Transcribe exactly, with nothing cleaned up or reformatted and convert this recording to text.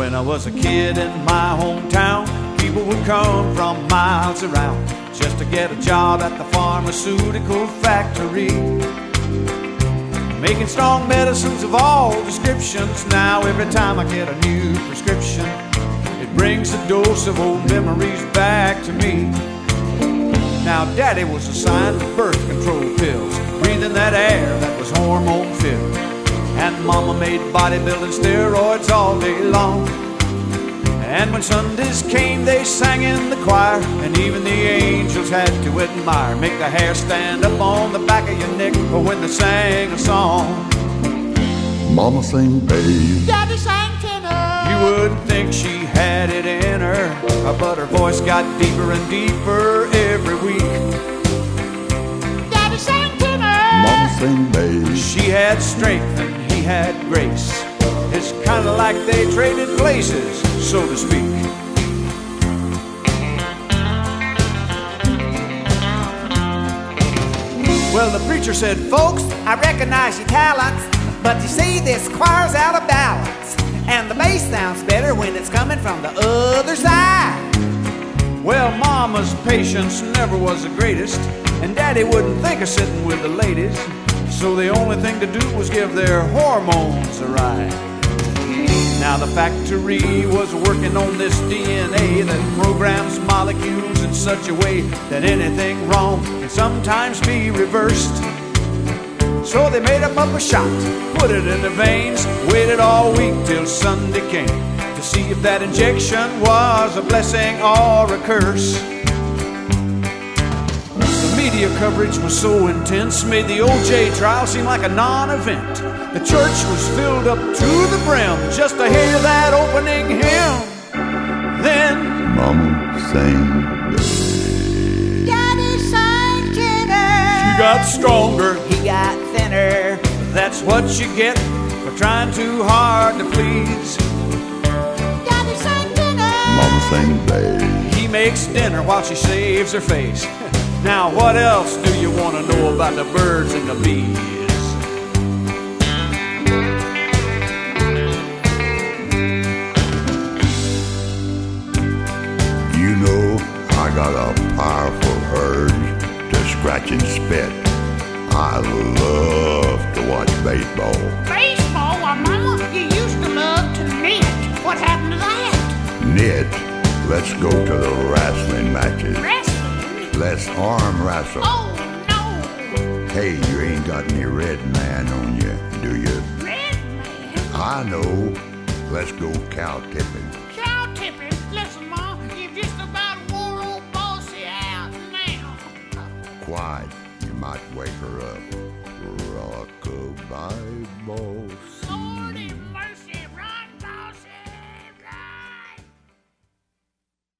When I was a kid in my hometown, people would come from miles around just to get a job at the pharmaceutical factory, making strong medicines of all descriptions. Now every time I get a new prescription, it brings a dose of old memories back to me. Now Daddy was assigned to birth control pills, breathing that air that was hormone filled, and Mama made bodybuilding steroids all day long. And when Sundays came, they sang in the choir, and even the angels had to admire, make the hair stand up on the back of your neck when they sang a song. Mama sang bass, Daddy sang tenor. You wouldn't think she had it in her, but her voice got deeper and deeper every week. Daddy sang tenor. Mama sang bass. She had strength and he had grace. It's kind of like they traded places, so to speak. Well, the preacher said, "Folks, I recognize your talents, but you see this choir's out of balance, and the bass sounds better when it's coming from the other side." Well, Mama's patience never was the greatest, and Daddy wouldn't think of sitting with the ladies, so the only thing to do was give their hormones a ride. Now the factory was working on this D N A that programs molecules in such a way that anything wrong can sometimes be reversed. So they made up a shot, put it in their veins, waited all week till Sunday came to see if that injection was a blessing or a curse. The media coverage was so intense, made the O J trial seem like a non-event. The church was filled up to the brim just to hear that opening hymn. Then Mama sang bass. Daddy sang tenor. she got stronger, He got thinner. that's what you get for trying too hard to please. Daddy sang tenor. Mama sang bass. He makes dinner while she saves her face. Now what else do you want to know about the birds and the bees? You know, I got a powerful urge to scratch and spit. I love to watch baseball. Baseball? Why, Mama, you used to love to knit. What happened to that? Knit, let's go to the wrestling matches. Wrestling? Let's arm wrestle. Oh, no. Hey, you ain't got any red man on you, do you? Red man? I know. Let's go cow tipping. Cow tipping? Listen, Ma, you've just about wore old Bossy out now. Quiet, you might wake her up. Rock-a-bye, boss.